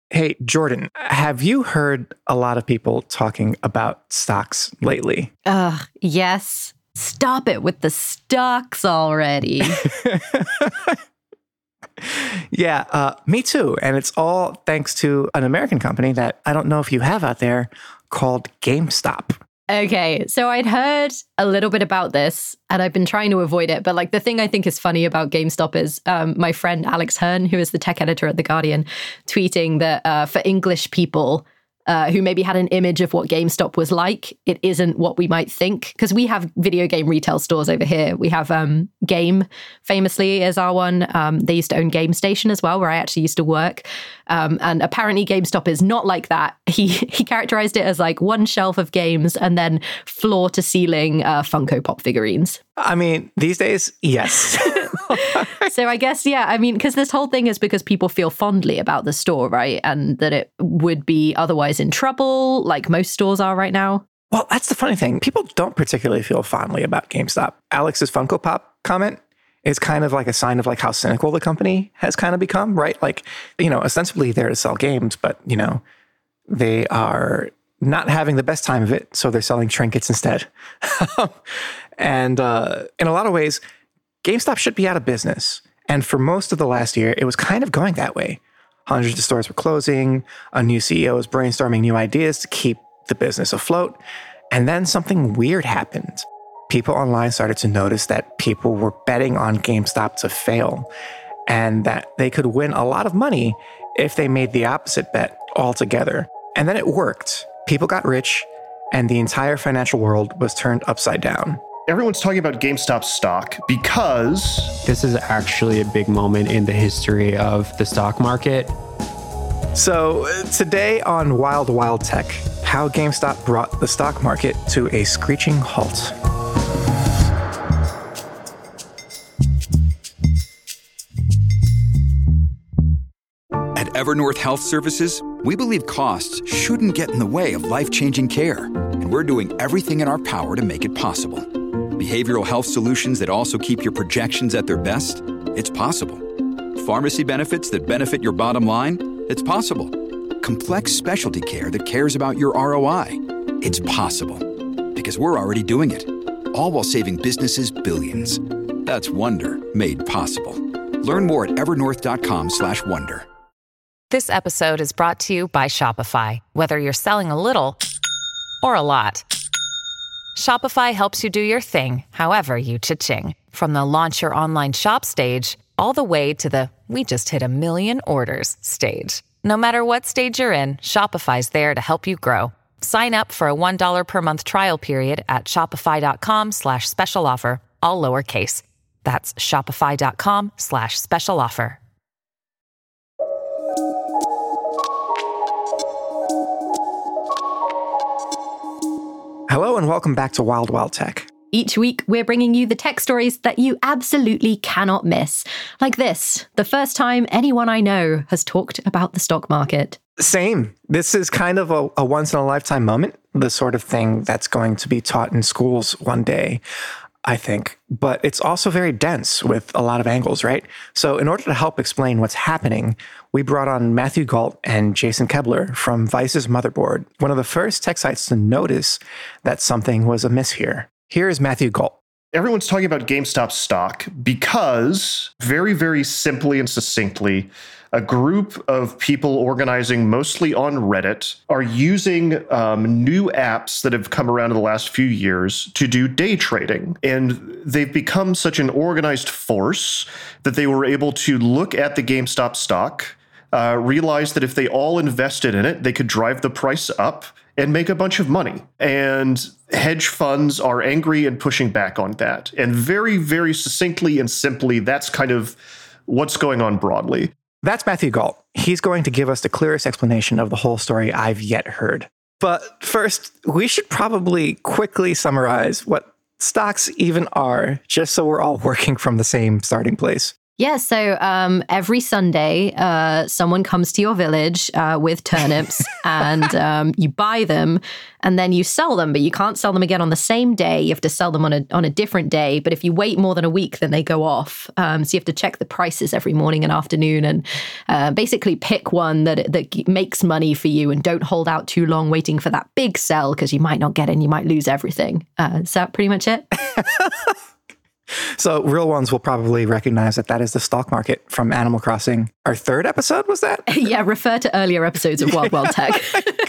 Hey, Jordan, have you heard a lot of people talking about stocks lately? Yes. Stop it with the stocks already. Yeah, me too. And it's all thanks to an American company that I don't know if you have out there called GameStop. Okay, so I'd heard a little bit about this and I've been trying to avoid it. But like the thing I think is funny about GameStop is my friend Alex Hearn, who is the tech editor at The Guardian, tweeting that for English people who maybe had an image of what GameStop was like, it isn't what we might think. Because we have video game retail stores over here. We have Game, famously, is our one. They used to own Game Station as well, where I actually used to work. And apparently GameStop is not like that. He characterized it as like one shelf of games and then floor to ceiling Funko Pop figurines. I mean, these days, yes. So I guess, yeah, I mean, because this whole thing is because people feel fondly about the store, right? And that it would be otherwise in trouble, like most stores are right now. Well, that's the funny thing. People don't particularly feel fondly about GameStop. Alex's Funko Pop comment is kind of like a sign of like how cynical the company has kind of become, right? Like, ostensibly there to sell games, but, they are not having the best time of it. So they're selling trinkets instead. And in a lot of ways, GameStop should be out of business. And for most of the last year, it was kind of going that way. Hundreds of stores were closing. A new CEO was brainstorming new ideas to keep the business afloat. And then something weird happened. People online started to notice that people were betting on GameStop to fail and that they could win a lot of money if they made the opposite bet altogether. And then it worked. People got rich and the entire financial world was turned upside down. Everyone's talking about GameStop stock because this is actually a big moment in the history of the stock market. So today on Wild Wild Tech, how GameStop brought the stock market to a screeching halt. At Evernorth Health Services, we believe costs shouldn't get in the way of life-changing care, and we're doing everything in our power to make it possible. Behavioral health solutions that also keep your projections at their best? It's possible. Pharmacy benefits that benefit your bottom line? It's possible. Complex specialty care that cares about your ROI? It's possible. Because we're already doing it. All while saving businesses billions. That's Wonder made possible. Learn more at evernorth.com/wonder. This episode is brought to you by Shopify. Whether you're selling a little or a lot, Shopify helps you do your thing, however you cha-ching. From the launch your online shop stage, all the way to the we just hit 1 million orders stage. No matter what stage you're in, Shopify's there to help you grow. Sign up for a $1 per month trial period at shopify.com/special offer, all lowercase. That's shopify.com/special offer. Hello and welcome back to Wild Wild Tech. Each week, we're bringing you the tech stories that you absolutely cannot miss. Like this, the first time anyone I know has talked about the stock market. Same. This is kind of a once-in-a-lifetime moment, the sort of thing that's going to be taught in schools one day, I think. But it's also very dense with a lot of angles, right? So in order to help explain what's happening, we brought on Matthew Gault and Jason Kebler from Vice's Motherboard, one of the first tech sites to notice that something was amiss here. Here is Matthew Gault. everyone's talking about GameStop stock because very, very simply and succinctly, a group of people organizing mostly on Reddit are using new apps that have come around in the last few years to do day trading. And they've become such an organized force that they were able to look at the GameStop stock, realize that if they all invested in it, they could drive the price up and make a bunch of money. And hedge funds are angry and pushing back on that. And very, very succinctly and simply, that's kind of what's going on broadly. That's Matthew Gault. He's going to give us the clearest explanation of the whole story I've yet heard. But first, we should probably quickly summarize what stocks even are, just so we're all working from the same starting place. Yeah, so every Sunday, someone comes to your village with turnips and you buy them and then you sell them, but you can't sell them again on the same day. You have to sell them on a different day. But if you wait more than a week, then they go off. So you have to check the prices every morning and afternoon and basically pick one that makes money for you and don't hold out too long waiting for that big sell because you might not get in, you might lose everything. Is that pretty much it? So real ones will probably recognize that is the stock market from Animal Crossing. Our third episode, was that? Yeah, refer to earlier episodes of Wild Wild Tech.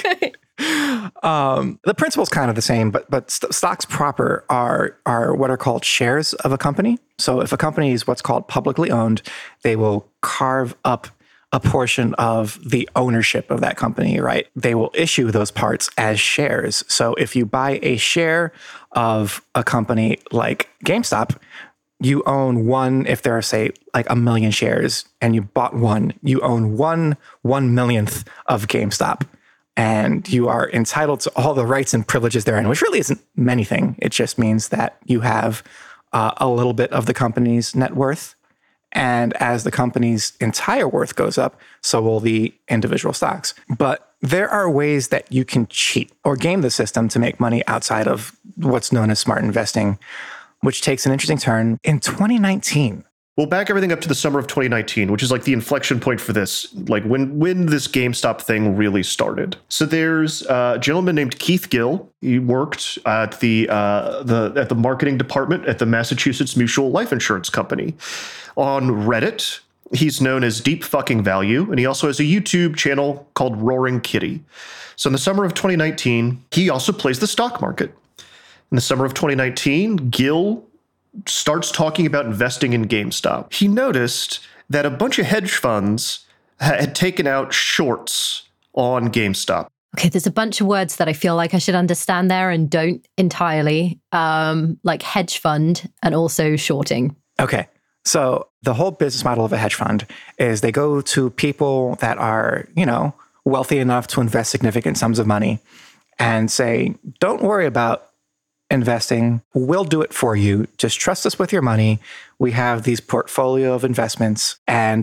The principle's kind of the same, but stocks proper are what are called shares of a company. So if a company is what's called publicly owned, they will carve up a portion of the ownership of that company, right? They will issue those parts as shares. So if you buy a share of a company like GameStop, you own one. If there are, say, like 1 million shares and you bought one, you own 1/1,000,000th of GameStop. And you are entitled to all the rights and privileges therein, which really isn't anything. It just means that you have a little bit of the company's net worth. And as the company's entire worth goes up, so will the individual stocks. But there are ways that you can cheat or game the system to make money outside of what's known as smart investing, which takes an interesting turn in 2019. We'll back everything up to the summer of 2019, which is like the inflection point for this, like when this GameStop thing really started. So there's a gentleman named Keith Gill. He worked at the marketing department at the Massachusetts Mutual Life Insurance Company. On Reddit, he's known as Deep Fucking Value, and he also has a YouTube channel called Roaring Kitty. So in the summer of 2019, he also plays the stock market. In the summer of 2019, Gill starts talking about investing in GameStop. He noticed that a bunch of hedge funds had taken out shorts on GameStop. Okay, there's a bunch of words that I feel like I should understand there and don't entirely, like hedge fund and also shorting. Okay. So the whole business model of a hedge fund is they go to people that are, wealthy enough to invest significant sums of money and say, don't worry about investing. We'll do it for you. Just trust us with your money. We have these portfolio of investments and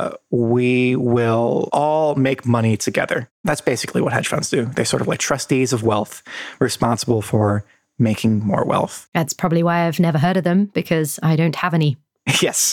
we will all make money together. That's basically what hedge funds do. They're sort of like trustees of wealth responsible for making more wealth. That's probably why I've never heard of them, because I don't have any. Yes.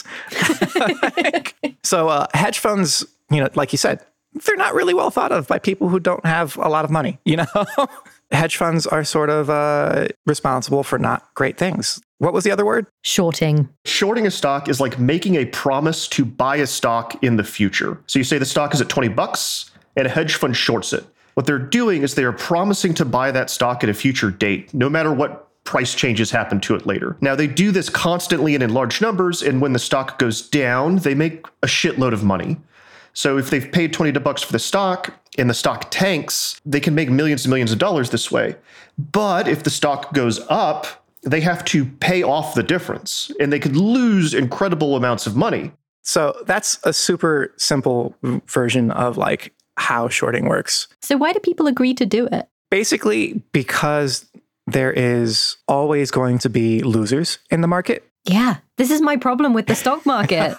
So hedge funds, like you said, they're not really well thought of by people who don't have a lot of money, Hedge funds are sort of responsible for not great things. What was the other word? Shorting. Shorting a stock is like making a promise to buy a stock in the future. So you say the stock is at $20 and a hedge fund shorts it. What they're doing is they are promising to buy that stock at a future date, no matter what price changes happen to it later. Now, they do this constantly and in large numbers, and when the stock goes down, they make a shitload of money. So if they've paid $20 for the stock and the stock tanks, they can make millions and millions of dollars this way. But if the stock goes up, they have to pay off the difference, and they could lose incredible amounts of money. So that's a super simple version of like how shorting works. So why do people agree to do it? Basically, because there is always going to be losers in the market. Yeah, this is my problem with the stock market.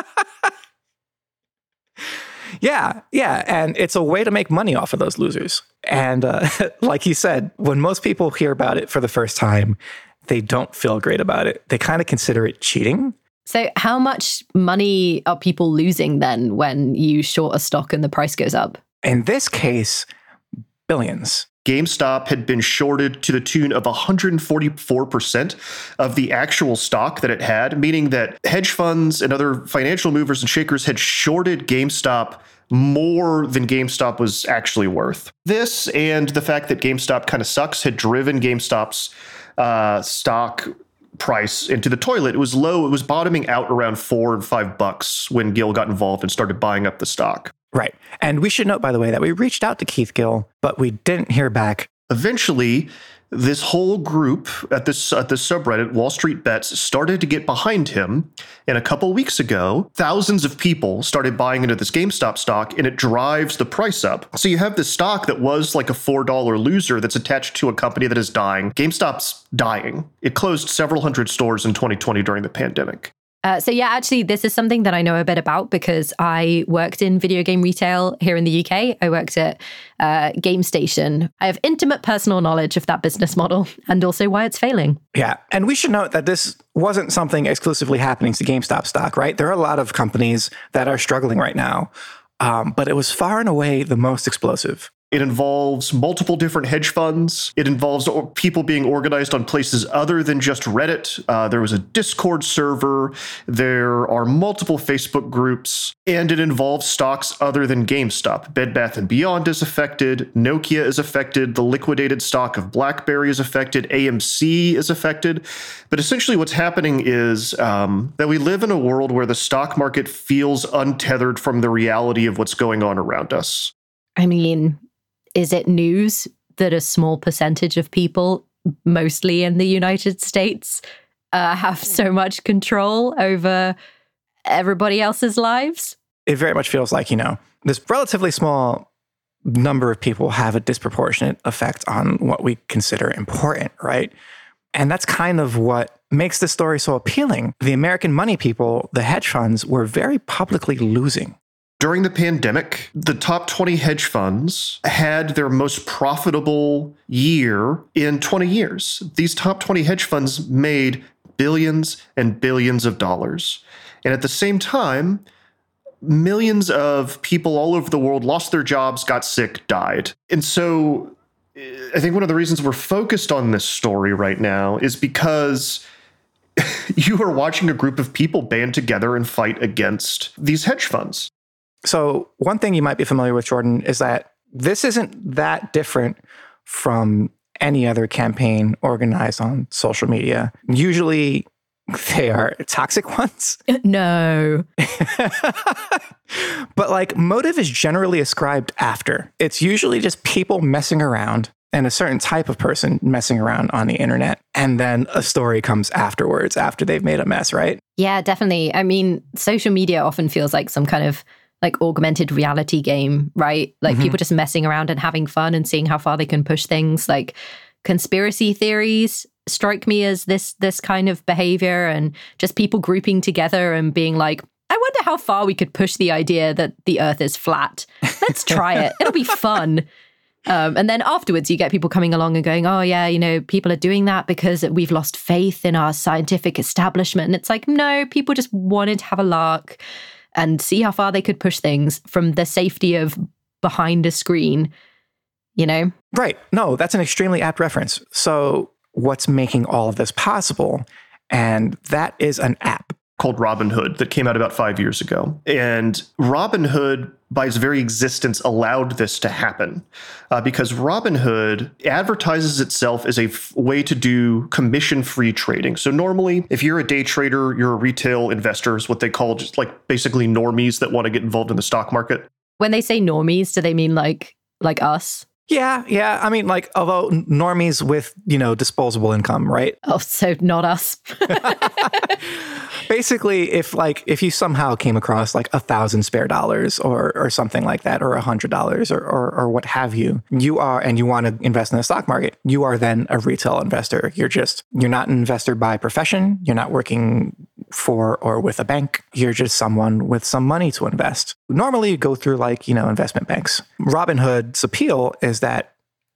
Yeah. And it's a way to make money off of those losers. And like you said, when most people hear about it for the first time, they don't feel great about it. They kind of consider it cheating. So how much money are people losing then when you short a stock and the price goes up? In this case, billions. GameStop had been shorted to the tune of 144% of the actual stock that it had, meaning that hedge funds and other financial movers and shakers had shorted GameStop more than GameStop was actually worth. This and the fact that GameStop kind of sucks had driven GameStop's stock price into the toilet. It was low. It was bottoming out around $4 and $5 when Gill got involved and started buying up the stock. Right. And we should note, by the way, that we reached out to Keith Gill, but we didn't hear back. Eventually, this whole group at this subreddit, Wall Street Bets, started to get behind him. And a couple weeks ago, thousands of people started buying into this GameStop stock, and it drives the price up. So you have this stock that was like a $4 loser that's attached to a company that is dying. GameStop's dying. It closed several hundred stores in 2020 during the pandemic. So yeah, actually, this is something that I know a bit about because I worked in video game retail here in the UK. I worked at GameStation. I have intimate personal knowledge of that business model and also why it's failing. Yeah. And we should note that this wasn't something exclusively happening to GameStop stock, right? There are a lot of companies that are struggling right now, but it was far and away the most explosive. It involves multiple different hedge funds. It involves people being organized on places other than just Reddit. There was a Discord server. There are multiple Facebook groups. And it involves stocks other than GameStop. Bed Bath & Beyond is affected. Nokia is affected. The liquidated stock of BlackBerry is affected. AMC is affected. But essentially what's happening is that we live in a world where the stock market feels untethered from the reality of what's going on around us. I mean, is it news that a small percentage of people, mostly in the United States, have so much control over everybody else's lives? It very much feels like, this relatively small number of people have a disproportionate effect on what we consider important, right? And that's kind of what makes this story so appealing. The American money people, the hedge funds, were very publicly losing. During the pandemic, the top 20 hedge funds had their most profitable year in 20 years. These top 20 hedge funds made billions and billions of dollars. And at the same time, millions of people all over the world lost their jobs, got sick, died. And so I think one of the reasons we're focused on this story right now is because you are watching a group of people band together and fight against these hedge funds. So one thing you might be familiar with, Jordan, is that this isn't that different from any other campaign organized on social media. Usually they are toxic ones. No. But motive is generally ascribed after. It's usually just people messing around and a certain type of person messing around on the internet. And then a story comes afterwards after they've made a mess, right? Yeah, definitely. I mean, social media often feels like some kind of augmented reality game, right? People just messing around and having fun and seeing how far they can push things. Conspiracy theories strike me as this kind of behavior, and just people grouping together and being like, I wonder how far we could push the idea that the earth is flat. Let's try it. It'll be fun. And then afterwards, you get people coming along and going, oh, yeah, people are doing that because we've lost faith in our scientific establishment. And it's like, no, people just wanted to have a lark and see how far they could push things from the safety of behind a screen, Right. No, that's an extremely apt reference. So what's making all of this possible? And that is an app called Robinhood that came out about 5 years ago. And Robinhood, by its very existence, allowed this to happen because Robinhood advertises itself as a way to do commission-free trading. So normally, if you're a day trader, you're a retail investor, is what they call just basically normies that want to get involved in the stock market. When they say normies, do they mean like us? Yeah. I mean, although normies with, disposable income, right? Oh, so not us. Basically, if you somehow came across $1,000 spare dollars or something like that, or $100 or what have you, you want to invest in the stock market, you are then a retail investor. You're not an investor by profession. You're not working for or with a bank. You're just someone with some money to invest. Normally you go through investment banks. Robinhood's appeal is that,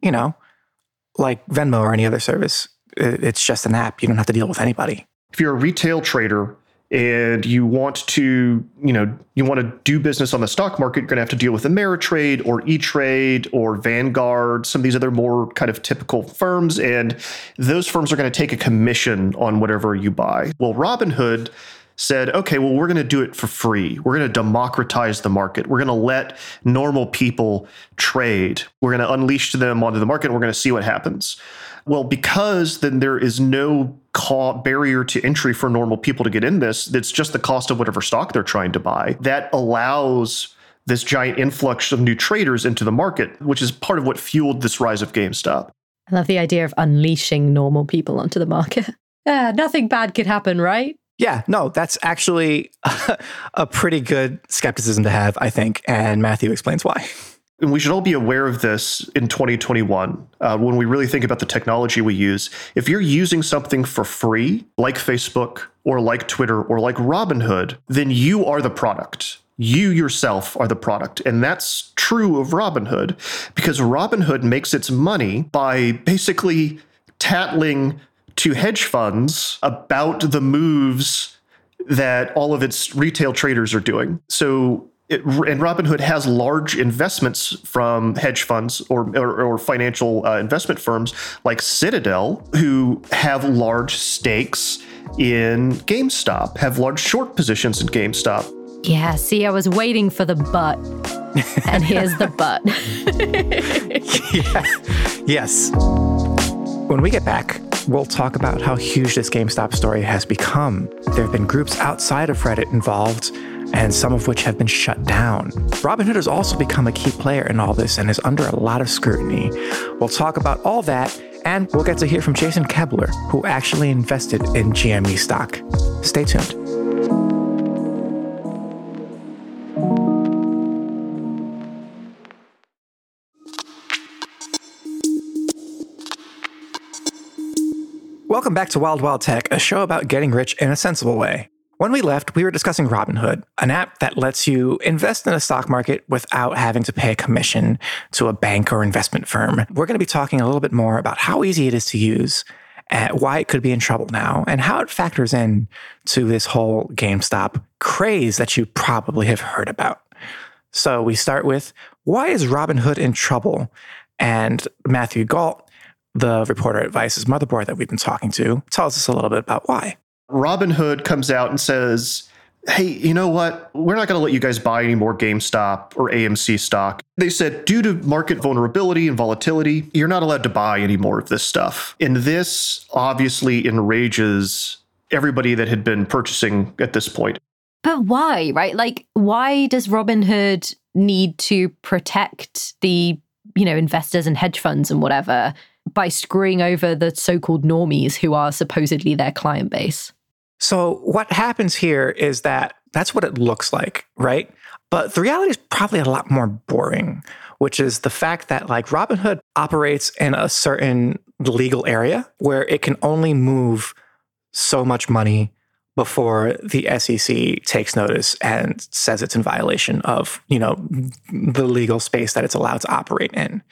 like Venmo or any other service, it's just an app. You don't have to deal with anybody. If you're a retail trader and you want to, do business on the stock market, you're going to have to deal with Ameritrade or E-Trade or Vanguard, some of these other more kind of typical firms. And those firms are going to take a commission on whatever you buy. Well, Robinhood said, okay, well, we're going to do it for free. We're going to democratize the market. We're going to let normal people trade. We're going to unleash them onto the market. We're going to see what happens. Well, because then there is no barrier to entry for normal people to get in this, it's just the cost of whatever stock they're trying to buy. That allows this giant influx of new traders into the market, which is part of what fueled this rise of GameStop. I love the idea of unleashing normal people onto the market. Nothing bad could happen, right? Yeah, no, that's actually a pretty good skepticism to have, I think. And Matthew explains why. and we should all be aware of this in 2021, when we really think about the technology we use. If you're using something for free, like Facebook or like Twitter or like Robinhood, then you are the product. You yourself are the product. And that's true of Robinhood, because Robinhood makes its money by basically tattling to hedge funds about the moves that all of its retail traders are doing. And Robinhood has large investments from hedge funds or financial investment firms like Citadel, who have large stakes in GameStop, have large short positions in GameStop. Yeah, see, I was waiting for the but. And here's the but. Yeah. Yes. When we get back, we'll talk about how huge this GameStop story has become. There have been groups outside of Reddit involved, and some of which have been shut down. Robinhood has also become a key player in all this and is under a lot of scrutiny. We'll talk about all that, and we'll get to hear from Jason Kebler, who actually invested in GME stock. Stay tuned. Welcome back to Wild Wild Tech, a show about getting rich in a sensible way. When we left, we were discussing Robinhood, an app that lets you invest in a stock market without having to pay a commission to a bank or investment firm. We're going to be talking a little bit more about how easy it is to use, why it could be in trouble now, and how it factors in to this whole GameStop craze that you probably have heard about. So we start with, why is Robinhood in trouble? And Matthew Gault, the reporter at Vice's Motherboard that we've been talking to, tells us a little bit about why. Robinhood comes out and says, hey, you know what? We're not going to let you guys buy any more GameStop or AMC stock. They said, due to market vulnerability and volatility, you're not allowed to buy any more of this stuff. And this obviously enrages everybody that had been purchasing at this point. But why, right? Like, why does Robinhood need to protect the, investors and hedge funds and whatever by screwing over the so-called normies who are supposedly their client base? So what happens here is that that's what it looks like, right? But the reality is probably a lot more boring, which is the fact that Robinhood operates in a certain legal area where it can only move so much money before the SEC takes notice and says it's in violation of, the legal space that it's allowed to operate in.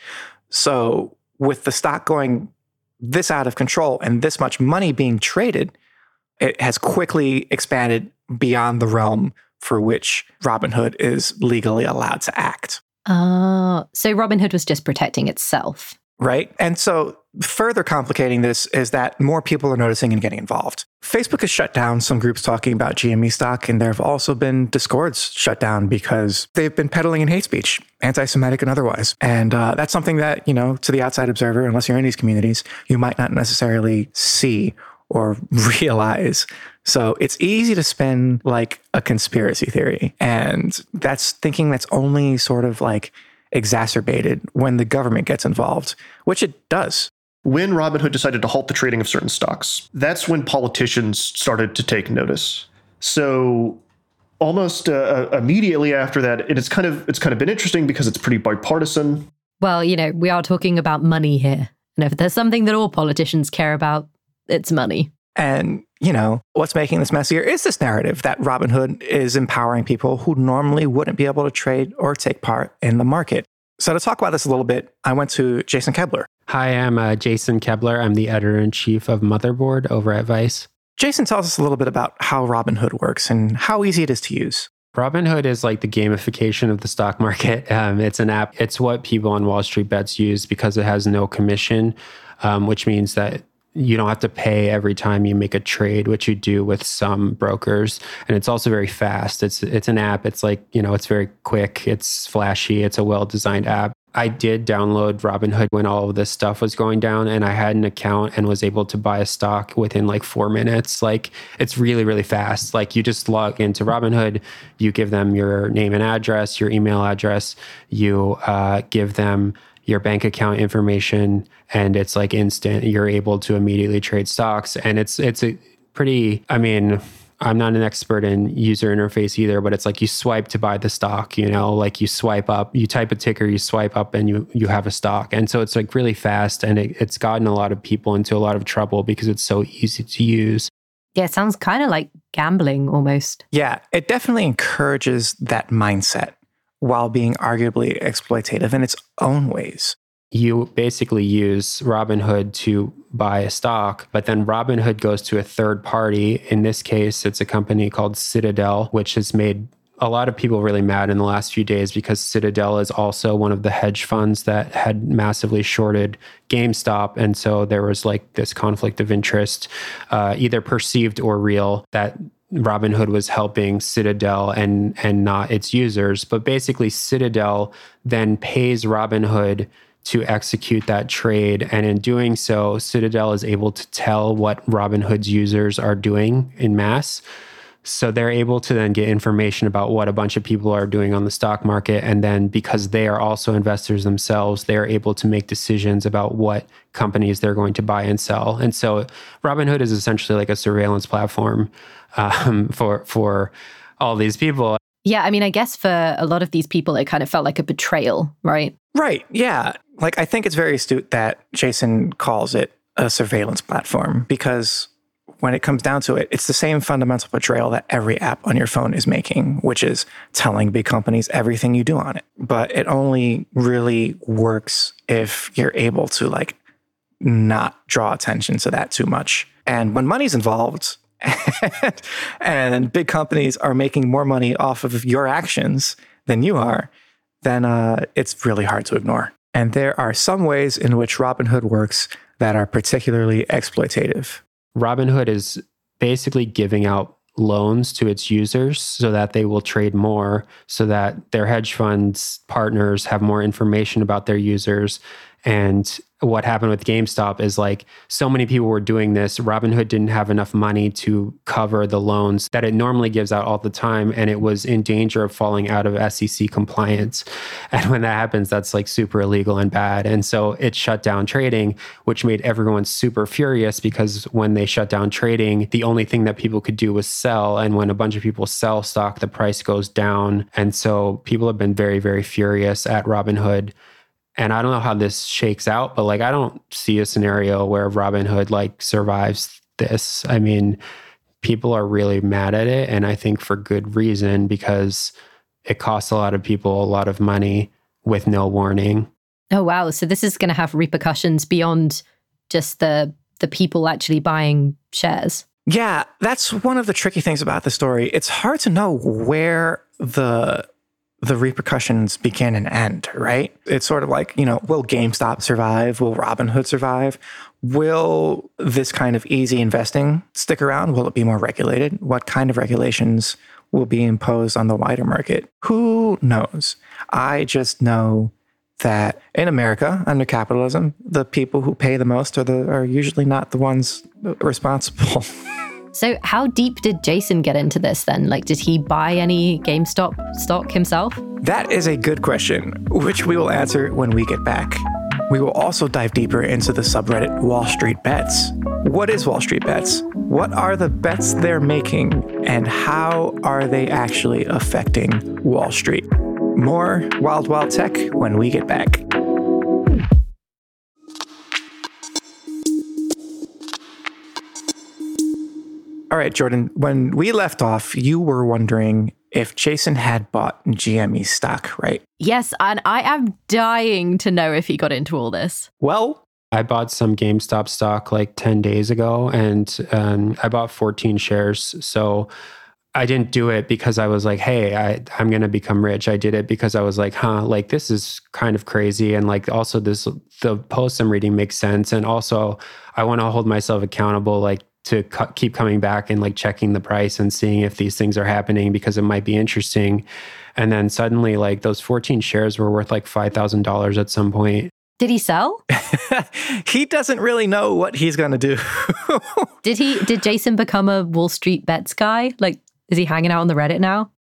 So with the stock going this out of control and this much money being traded, it has quickly expanded beyond the realm for which Robinhood is legally allowed to act. So Robinhood was just protecting itself. Right. And so further complicating this is that more people are noticing and getting involved. Facebook has shut down some groups talking about GME stock, and there have also been Discords shut down because they've been peddling in hate speech, anti-Semitic and otherwise. And that's something that, to the outside observer, unless you're in these communities, you might not necessarily see or realize. So it's easy to spin like a conspiracy theory. And that's thinking that's only sort of exacerbated when the government gets involved, which it does. When Robinhood decided to halt the trading of certain stocks, that's when politicians started to take notice. So almost immediately after that, it's kind of been interesting because it's pretty bipartisan. Well, we are talking about money here. And if there's something that all politicians care about, it's money. And, what's making this messier is this narrative that Robinhood is empowering people who normally wouldn't be able to trade or take part in the market. So to talk about this a little bit, I went to Jason Kebler. Hi, I'm Jason Kebler. I'm the editor-in-chief of Motherboard over at Vice. Jason tells us a little bit about how Robinhood works and how easy it is to use. Robinhood is like the gamification of the stock market. It's an app. It's what people on Wall Street Bets use because it has no commission, which means that you don't have to pay every time you make a trade, which you do with some brokers. And it's also very fast. It's an app. It's it's very quick. It's flashy. It's a well-designed app. I did download Robinhood when all of this stuff was going down, and I had an account and was able to buy a stock within 4 minutes. It's really, really fast. You just log into Robinhood, you give them your name and address, your email address, you give them your bank account information, and it's instant. You're able to immediately trade stocks, and it's a pretty, I'm not an expert in user interface either, but it's like you swipe to buy the stock, like you swipe up, you type a ticker, you swipe up and you have a stock. And so it's like really fast, and it's gotten a lot of people into a lot of trouble because it's so easy to use. Yeah, it sounds kind of like gambling almost. Yeah, it definitely encourages that mindset while being arguably exploitative in its own ways. You basically use Robinhood to buy a stock, but then Robinhood goes to a third party. In this case, it's a company called Citadel, which has made a lot of people really mad in the last few days because Citadel is also one of the hedge funds that had massively shorted GameStop. And so there was like this conflict of interest, either perceived or real, that Robinhood was helping Citadel and not its users. But basically, Citadel then pays Robinhood to execute that trade. And in doing so, Citadel is able to tell what Robinhood's users are doing in mass. So they're able to then get information about what a bunch of people are doing on the stock market. And then because they are also investors themselves, they are able to make decisions about what companies they're going to buy and sell. And so Robinhood is essentially like a surveillance platform for all these people. Yeah, I mean, I guess for a lot of these people, it kind of felt like a betrayal, right? Right, yeah. Like, I think it's very astute that Jason calls it a surveillance platform, because when it comes down to it, it's the same fundamental betrayal that every app on your phone is making, which is telling big companies everything you do on it. But it only really works if you're able to, like, not draw attention to that too much. And when money's involved, and big companies are making more money off of your actions than you are, then it's really hard to ignore. And there are some ways in which Robinhood works that are particularly exploitative. Robinhood is basically giving out loans to its users so that they will trade more, so that their hedge funds partners have more information about their users. And what happened with GameStop is, like, so many people were doing this. Robinhood didn't have enough money to cover the loans that it normally gives out all the time. And it was in danger of falling out of SEC compliance. And when that happens, that's like super illegal and bad. And so it shut down trading, which made everyone super furious, because when they shut down trading, the only thing that people could do was sell. And when a bunch of people sell stock, the price goes down. And so people have been very, very furious at Robinhood. And I don't know how this shakes out, but like, I don't see a scenario where Robinhood like survives this. I mean, people are really mad at it. And I think for good reason, because it costs a lot of people a lot of money with no warning. Oh, wow. So this is going to have repercussions beyond just the people actually buying shares. Yeah, that's one of the tricky things about the story. It's hard to know where the repercussions begin and end, right? It's sort of like, will GameStop survive? Will Robinhood survive? Will this kind of easy investing stick around? Will it be more regulated? What kind of regulations will be imposed on the wider market? Who knows? I just know that in America, under capitalism, the people who pay the most are usually not the ones responsible. So how deep did Jason get into this then? Like, did he buy any GameStop stock himself? That is a good question, which we will answer when we get back. We will also dive deeper into the subreddit Wall Street Bets. What is Wall Street Bets? What are the bets they're making? And how are they actually affecting Wall Street? More Wild Wild Tech when we get back. All right, Jordan, when we left off, you were wondering if Jason had bought GME stock, right? Yes, and I am dying to know if he got into all this. Well, I bought some GameStop stock like 10 days ago, and I bought 14 shares. So I didn't do it because I was like, hey, I'm going to become rich. I did it because I was like, like, this is kind of crazy. And like, also the posts I'm reading makes sense. And also I want to hold myself accountable, like, to keep coming back and like checking the price and seeing if these things are happening, because it might be interesting. And then suddenly, like, those 14 shares were worth like $5,000 at some point. Did he sell? He doesn't really know what he's going to do. Did Jason become a Wall Street Bets guy? Like, is he hanging out on the Reddit now?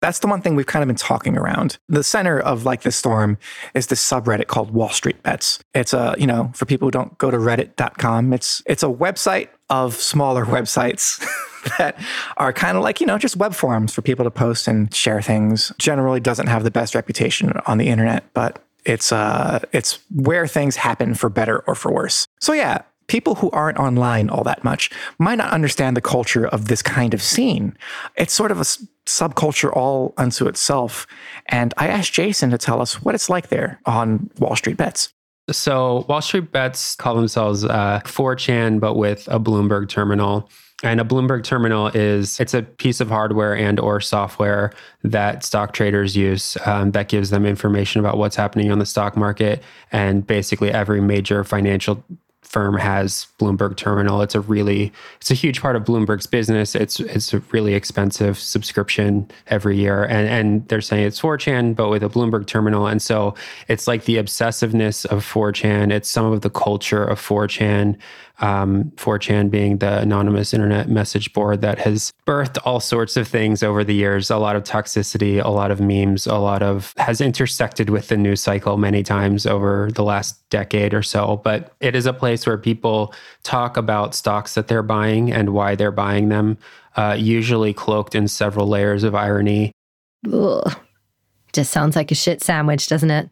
That's the one thing we've kind of been talking around. The center of like this storm is this subreddit called Wall Street Bets. It's a, for people who don't go to reddit.com, it's a website of smaller websites that are kind of like, just web forums for people to post and share things. Generally doesn't have the best reputation on the internet, but it's where things happen for better or for worse. So yeah, people who aren't online all that much might not understand the culture of this kind of scene. It's sort of a subculture all unto itself. And I asked Jason to tell us what it's like there on Wall Street Bets. So Wall Street Bets call themselves 4chan, but with a Bloomberg terminal. And a Bloomberg terminal it's a piece of hardware and or software that stock traders use that gives them information about what's happening on the stock market. And basically every major financial firm has Bloomberg terminal. It's a huge part of Bloomberg's business. It's a really expensive subscription every year. And they're saying it's 4chan, but with a Bloomberg terminal. And so it's like the obsessiveness of 4chan. It's some of the culture of 4chan. 4chan being the anonymous internet message board that has birthed all sorts of things over the years, a lot of toxicity, a lot of memes, has intersected with the news cycle many times over the last decade or so. But it is a place where people talk about stocks that they're buying and why they're buying them, usually cloaked in several layers of irony. Ugh. Just sounds like a shit sandwich, doesn't it?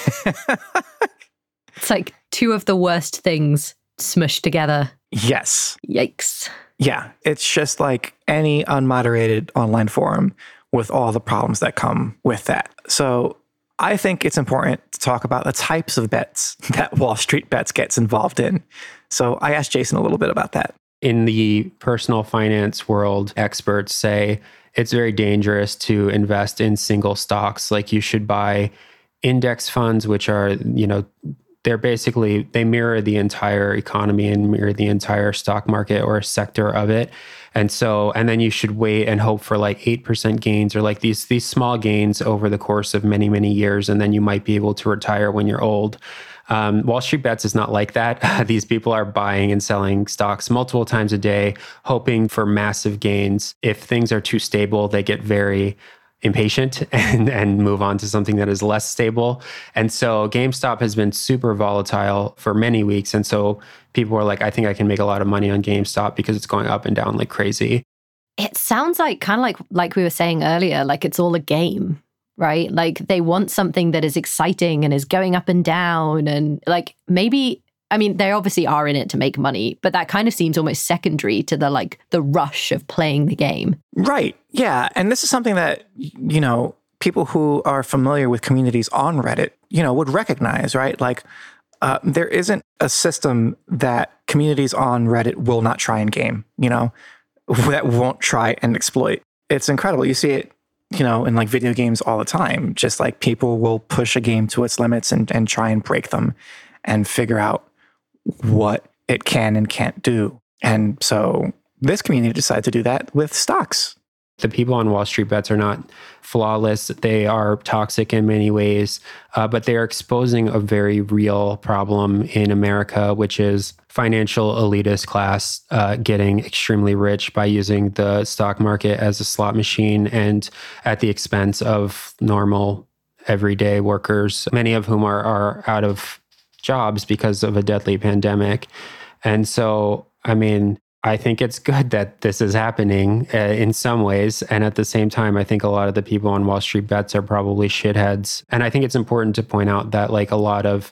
It's like two of the worst things smushed together. Yes. Yikes. Yeah. It's just like any unmoderated online forum with all the problems that come with that. So I think it's important to talk about the types of bets that Wall Street Bets gets involved in. So I asked Jason a little bit about that. In the personal finance world, experts say it's very dangerous to invest in single stocks. Like you should buy index funds, which are, they mirror the entire economy and mirror the entire stock market or a sector of it. And then you should wait and hope for like 8% gains or like these small gains over the course of many, many years. And then you might be able to retire when you're old. Wall Street Bets is not like that. These people are buying and selling stocks multiple times a day, hoping for massive gains. If things are too stable, they get very impatient and move on to something that is less stable. And so GameStop has been super volatile for many weeks. And so people are like, I think I can make a lot of money on GameStop because it's going up and down like crazy. It sounds like kind of like we were saying earlier, like it's all a game, right? Like they want something that is exciting and is going up and down. And like maybe, they obviously are in it to make money, but that kind of seems almost secondary to the rush of playing the game. Right. Yeah. And this is something that, people who are familiar with communities on Reddit, would recognize, right? Like there isn't a system that communities on Reddit will not try and game, that won't try and exploit. It's incredible. You see it, in like video games all the time, just like people will push a game to its limits and try and break them and figure out what it can and can't do. And so this community decided to do that with stocks. The people on Wall Street Bets are not flawless. They are toxic in many ways, but they are exposing a very real problem in America, which is financial elitist class getting extremely rich by using the stock market as a slot machine and at the expense of normal, everyday workers, many of whom are out of jobs because of a deadly pandemic. And so, I think it's good that this is happening in some ways. And at the same time, I think a lot of the people on Wall Street Bets are probably shitheads. And I think it's important to point out that like a lot of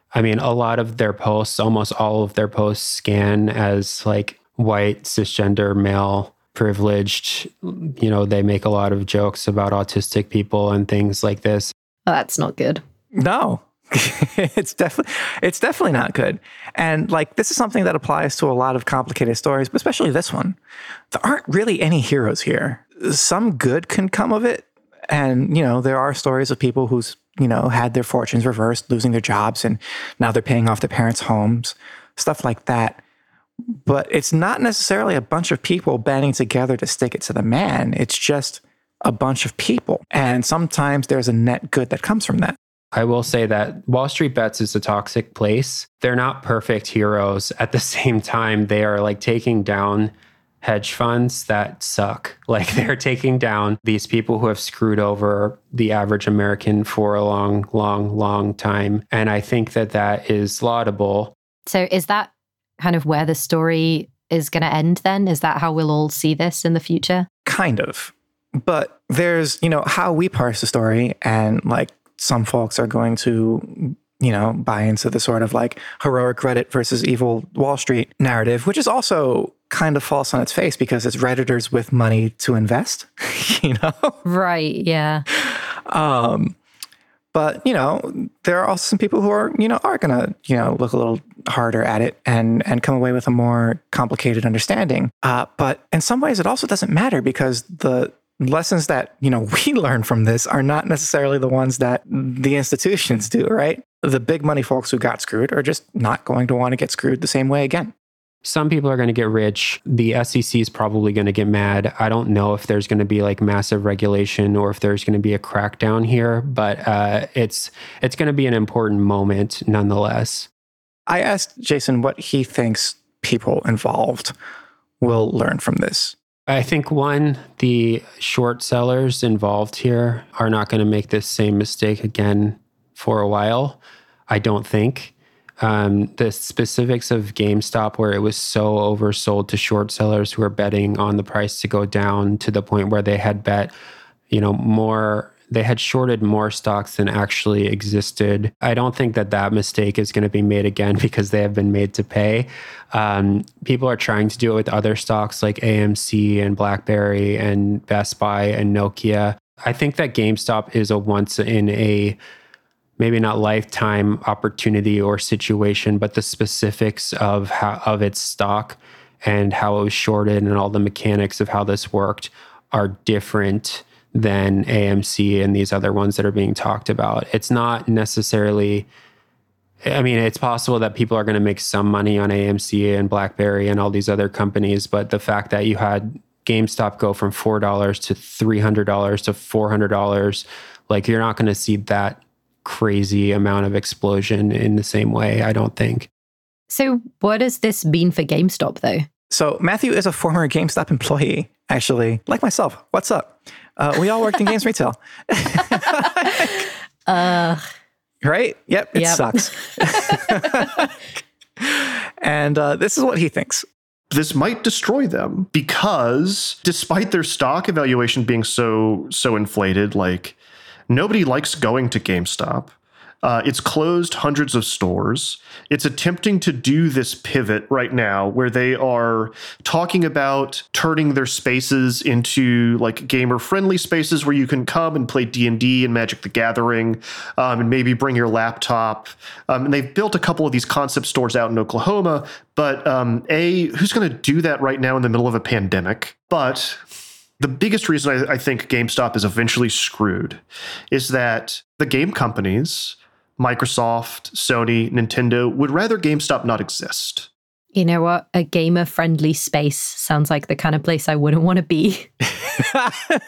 their posts, almost all of their posts scan as like white, cisgender, male, privileged. They make a lot of jokes about autistic people and things like this. Oh, that's not good. No. It's definitely not good. And like, this is something that applies to a lot of complicated stories, but especially this one. There aren't really any heroes here. Some good can come of it. And, there are stories of people who's, had their fortunes reversed, losing their jobs, and now they're paying off their parents' homes, stuff like that. But it's not necessarily a bunch of people banding together to stick it to the man. It's just a bunch of people. And sometimes there's a net good that comes from that. I will say that Wall Street Bets is a toxic place. They're not perfect heroes. At the same time, they are like taking down hedge funds that suck. Like they're taking down these people who have screwed over the average American for a long, long, long time. And I think that that is laudable. So is that kind of where the story is going to end then? Is that how we'll all see this in the future? Kind of. But there's, how we parse the story, and like some folks are going to, buy into the sort of like heroic Reddit versus evil Wall Street narrative, which is also kind of false on its face because it's Redditors with money to invest, Right, yeah. But, there are also some people who are going to, look a little harder at it and come away with a more complicated understanding. But in some ways, it also doesn't matter because the lessons that, we learn from this are not necessarily the ones that the institutions do, right? The big money folks who got screwed are just not going to want to get screwed the same way again. Some people are going to get rich. The SEC is probably going to get mad. I don't know if there's going to be like massive regulation or if there's going to be a crackdown here, but it's going to be an important moment nonetheless. I asked Jason what he thinks people involved will learn from this. I think one, the short sellers involved here are not going to make this same mistake again for a while. I don't think. The specifics of GameStop, where it was so oversold to short sellers who were betting on the price to go down to the point where they had bet, they had shorted more stocks than actually existed. I don't think that mistake is going to be made again because they have been made to pay. People are trying to do it with other stocks like AMC and BlackBerry and Best Buy and Nokia. I think that GameStop is a once in a maybe not lifetime opportunity or situation, but the specifics of its stock and how it was shorted and all the mechanics of how this worked are different than AMC and these other ones that are being talked about. It's not necessarily, it's possible that people are going to make some money on AMC and BlackBerry and all these other companies, but the fact that you had GameStop go from $4 to $300 to $400, like you're not going to see that crazy amount of explosion in the same way, I don't think. So what does this mean for GameStop though? So Matthew is a former GameStop employee, actually, like myself. What's up? We all worked in games retail. Right? Yep, it sucks. And this is what he thinks. This might destroy them because despite their stock evaluation being so inflated, like nobody likes going to GameStop. It's closed hundreds of stores. It's attempting to do this pivot right now where they are talking about turning their spaces into like gamer-friendly spaces where you can come and play D&D and Magic the Gathering and maybe bring your laptop. And they've built a couple of these concept stores out in Oklahoma. But who's going to do that right now in the middle of a pandemic? But the biggest reason I think GameStop is eventually screwed is that the game companies, Microsoft, Sony, Nintendo, would rather GameStop not exist. You know what? A gamer-friendly space sounds like the kind of place I wouldn't want to be. It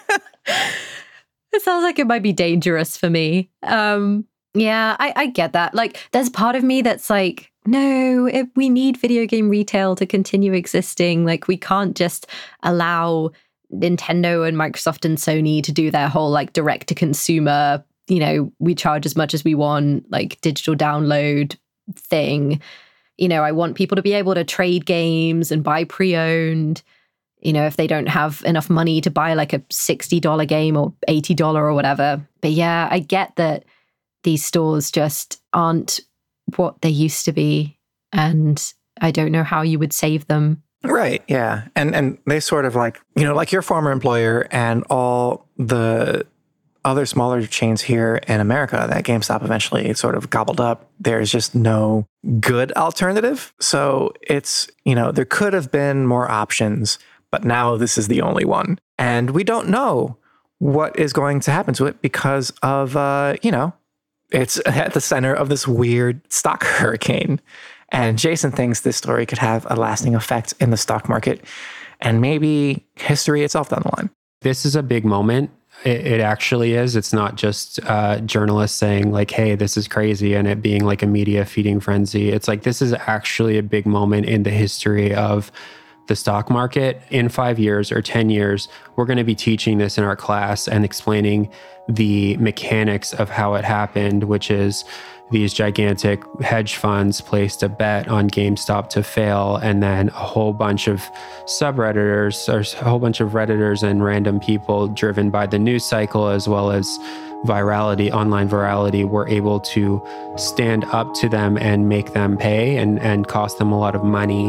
sounds like it might be dangerous for me. Yeah, I get that. Like, there's part of me that's like, no, we need video game retail to continue existing. Like, we can't just allow Nintendo and Microsoft and Sony to do their whole like direct to consumer, we charge as much as we want, like digital download thing. I want people to be able to trade games and buy pre-owned, if they don't have enough money to buy like a $60 game or $80 or whatever. But yeah, I get that these stores just aren't what they used to be. And I don't know how you would save them. Right. Yeah. And they sort of like, like your former employer and all the other smaller chains here in America that GameStop eventually sort of gobbled up. There's just no good alternative. So it's, there could have been more options, but now this is the only one. And we don't know what is going to happen to it because of, it's at the center of this weird stock hurricane. And Jason thinks this story could have a lasting effect in the stock market and maybe history itself down the line. This is a big moment. It actually is. It's not just journalists saying like, hey, this is crazy, and it being like a media feeding frenzy. It's like, this is actually a big moment in the history of the stock market. In 5 years or 10 years, we're going to be teaching this in our class and explaining the mechanics of how it happened, which is these gigantic hedge funds placed a bet on GameStop to fail, and then a whole bunch of subredditors or a whole bunch of Redditors and random people driven by the news cycle as well as virality, online virality, were able to stand up to them and make them pay and cost them a lot of money.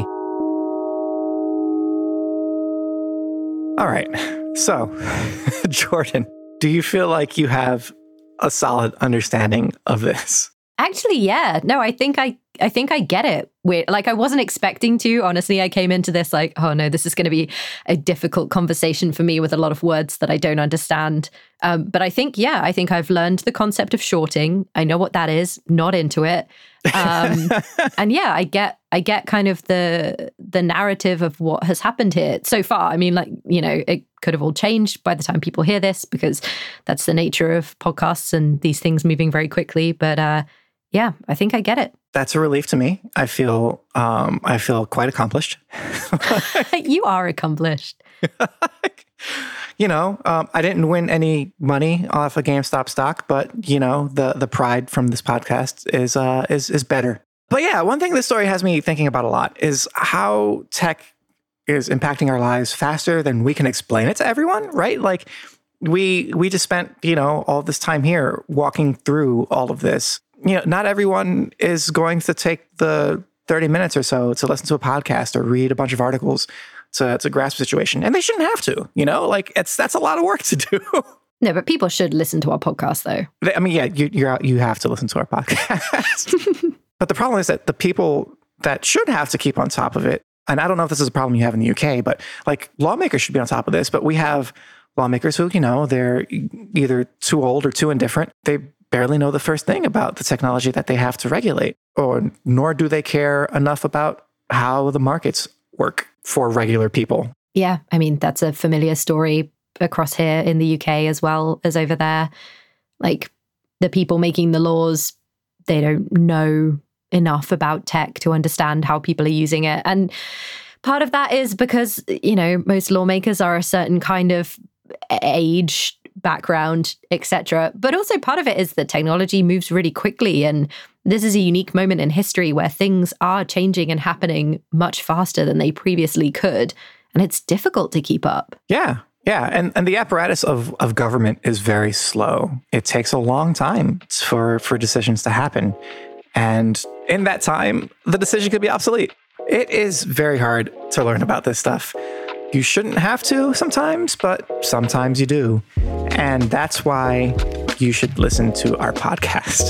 All right. So, Jordan, do you feel like you have a solid understanding of this? Actually, yeah. No, I think I get it. I wasn't expecting to. Honestly, I came into this like, oh no, this is going to be a difficult conversation for me with a lot of words that I don't understand. But I think I've learned the concept of shorting. I know what that is. Not into it. And yeah, I get kind of the narrative of what has happened here so far. I mean, it could have all changed by the time people hear this, because that's the nature of podcasts and these things moving very quickly. But yeah, I think I get it. That's a relief to me. I feel quite accomplished. You are accomplished. I didn't win any money off a GameStop stock, but the pride from this podcast is better. But yeah, one thing this story has me thinking about a lot is how tech is impacting our lives faster than we can explain it to everyone, right? Like we just spent, all this time here walking through all of this. Not everyone is going to take the 30 minutes or so to listen to a podcast or read a bunch of articles to grasp the situation. And they shouldn't have to, that's a lot of work to do. No, but people should listen to our podcast though. I mean, yeah, you have to listen to our podcast. But the problem is that the people that should have to keep on top of it, and I don't know if this is a problem you have in the UK, but like lawmakers should be on top of this, but we have lawmakers who, they're either too old or too indifferent. They barely know the first thing about the technology that they have to regulate, nor do they care enough about how the markets work for regular people. Yeah, I mean, that's a familiar story across here in the UK as well as over there. Like the people making the laws, they don't know enough about tech to understand how people are using it. And part of that is because, most lawmakers are a certain kind of age, background, etc. But also part of it is that technology moves really quickly. And this is a unique moment in history where things are changing and happening much faster than they previously could. And it's difficult to keep up. Yeah. Yeah. And the apparatus of government is very slow. It takes a long time for decisions to happen. And in that time, the decision could be obsolete. It is very hard to learn about this stuff. You shouldn't have to sometimes, but sometimes you do. And that's why you should listen to our podcast.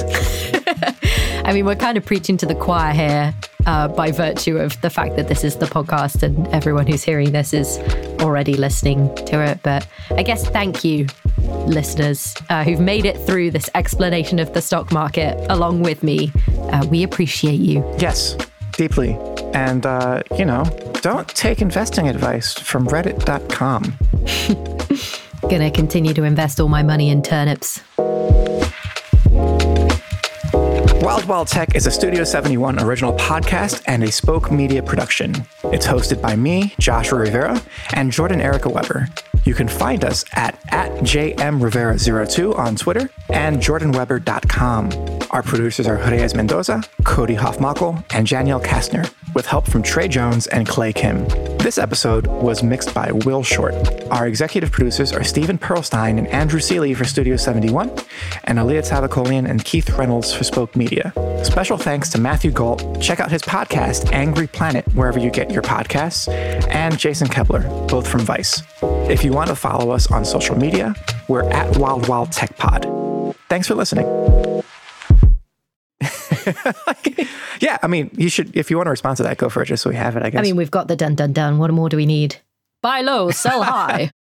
I mean, we're kind of preaching to the choir here by virtue of the fact that this is the podcast and everyone who's hearing this is already listening to it. But I guess thank you, listeners, who've made it through this explanation of the stock market along with me. We appreciate you. Yes, deeply. And, don't take investing advice from reddit.com. Gonna continue to invest all my money in turnips. Wild Wild Tech is a Studio 71 original podcast and a Spoke Media production. It's hosted by me, Joshua Rivera, and Jordan Erica Weber. You can find us at JMRivera02 on Twitter and jordanweber.com. Our producers are Reyes Mendoza, Cody Hoffmackel, and Danielle Kastner, with help from Trey Jones and Clay Kim. This episode was mixed by Will Short. Our executive producers are Stephen Perlstein and Andrew Seeley for Studio 71, and Aaliyah Tavakolian and Keith Reynolds for Spoke Media. Special thanks to Matthew Galt. Check out his podcast, Angry Planet, wherever you get your podcasts, and Jason Kepler, both from Vice. If you want to follow us on social media, we're at Wild Wild Tech Pod. Thanks for listening. Yeah, I mean, you should, if you want to respond to that, go for it, just so we have it, I guess. I mean, we've got the dun dun dun. What more do we need? Buy low, sell high.